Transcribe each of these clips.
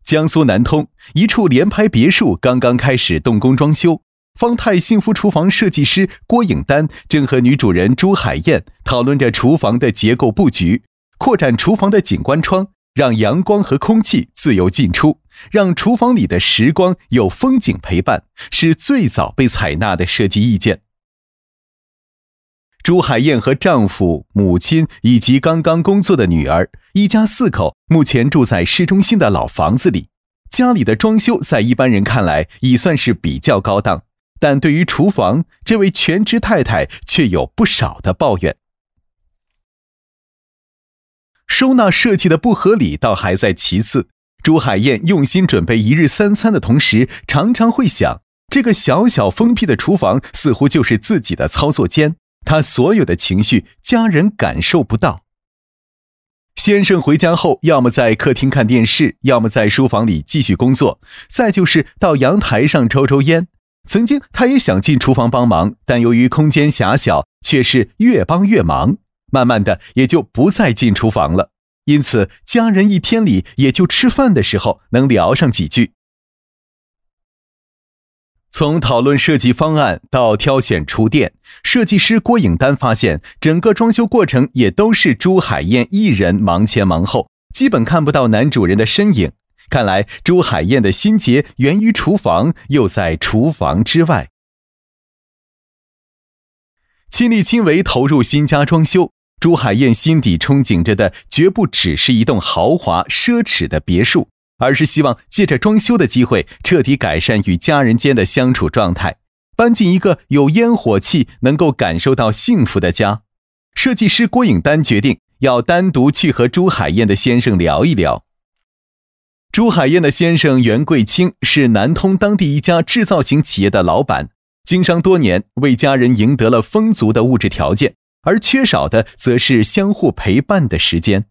江苏南通一处联排别墅刚刚开始动工装修，方太幸福厨房设计师郭颖丹正和女主人朱海燕讨论着厨房的结构布局，扩展厨房的景观窗，让阳光和空气自由进出，让厨房里的时光有风景陪伴，是最早被采纳的设计意见。朱海燕和丈夫、母亲以及刚刚工作的女儿，一家4口目前住在市中心的老房子里。家里的装修在一般人看来已算是比较高档，但对于厨房，这位全职太太却有不少的抱怨。收纳设计的不合理倒还在其次，朱海燕用心准备一日3餐的同时，常常会想，这个小小封闭的厨房似乎就是自己的操作间，她所有的情绪家人感受不到。先生回家后，要么在客厅看电视，要么在书房里继续工作，再就是到阳台上抽抽烟。曾经他也想进厨房帮忙，但由于空间狭小，却是越帮越忙，慢慢的也就不再进厨房了。因此家人一天里也就吃饭的时候能聊上几句。从讨论设计方案到挑选厨电，设计师郭颖丹发现整个装修过程也都是朱海燕一人忙前忙后，基本看不到男主人的身影。看来朱海燕的心结源于厨房，又在厨房之外。亲力亲为投入新家装修，朱海燕心底憧憬着的绝不只是一栋豪华奢侈的别墅，而是希望借着装修的机会彻底改善与家人间的相处状态，搬进一个有烟火气能够感受到幸福的家。设计师郭颖丹决定要单独去和朱海燕的先生聊一聊。朱海燕的先生袁贵清是南通当地一家制造型企业的老板，经商多年，为家人赢得了丰足的物质条件，而缺少的则是相互陪伴的时间。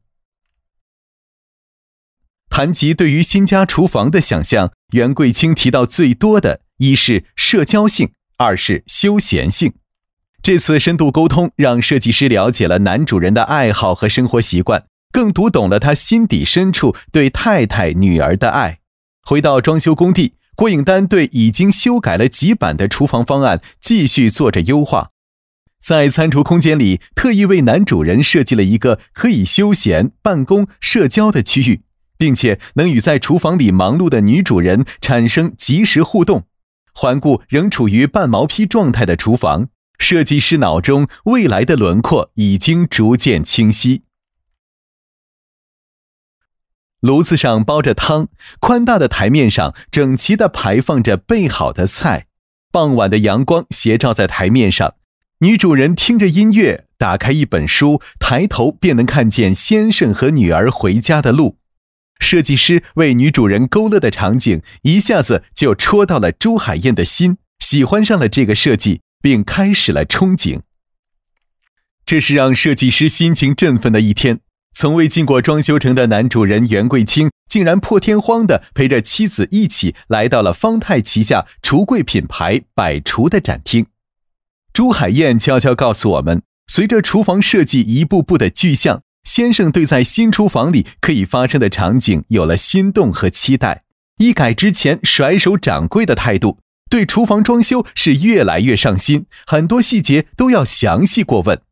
谈及对于新家厨房的想象，袁贵清提到最多的一是社交性，二是休闲性。这次深度沟通让设计师了解了男主人的爱好和生活习惯，更读懂了他心底深处对太太女儿的爱。回到装修工地，郭颖丹对已经修改了几版的厨房方案继续做着优化。在餐厨空间里，特意为男主人设计了一个可以休闲、办公、社交的区域，并且能与在厨房里忙碌的女主人产生即时互动。环顾仍处于半毛坯状态的厨房，设计师脑中未来的轮廓已经逐渐清晰。炉子上煲着汤，宽大的台面上整齐地排放着备好的菜，傍晚的阳光斜照在台面上，女主人听着音乐，打开一本书，抬头便能看见先生和女儿回家的路。设计师为女主人勾勒的场景一下子就戳到了朱海燕的心，喜欢上了这个设计，并开始了憧憬。这是让设计师心情振奋的一天。从未进过装修城的男主人袁贵清竟然破天荒地陪着妻子一起来到了方太旗下橱柜品牌百厨的展厅。朱海燕悄悄告诉我们，随着厨房设计一步步的具象，先生对在新厨房里可以发生的场景有了心动和期待，一改之前甩手掌柜的态度，对厨房装修是越来越上心，很多细节都要详细过问。